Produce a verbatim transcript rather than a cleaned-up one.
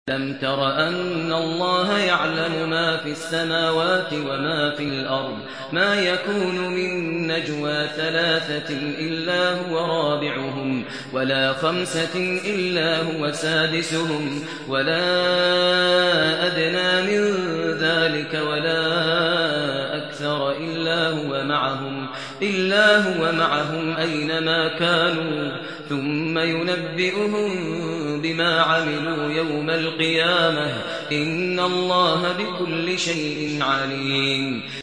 أَلَمْ تَرَ أَنَّ اللَّهَ يَعْلَمُ مَا فِي السَّمَاوَاتِ وَمَا فِي الْأَرْضِ مَا يَكُونُ مِن نَّجْوَىٰ ثَلَاثَةٍ إِلَّا هُوَ رَابِعُهُمْ وَلَا خَمْسَةٍ إِلَّا هُوَ سَادِسُهُمْ وَلَا أَدْنَىٰ مِن ذَٰلِكَ وَلَا أَكْثَرَ إِلَّا هُوَ مَعَهُمْ إِلَّا هُوَ مَعَهُمْ أَيْنَمَا كَانُوا ثُمَّ يُنَبِّئُهُم بِمَا عَمِلُوا يَوْمَ الْقِيَامَةِ ۚ إِنَّ اللَّهَ بِكُلِّ شَيْءٍ عَلِيمٌ.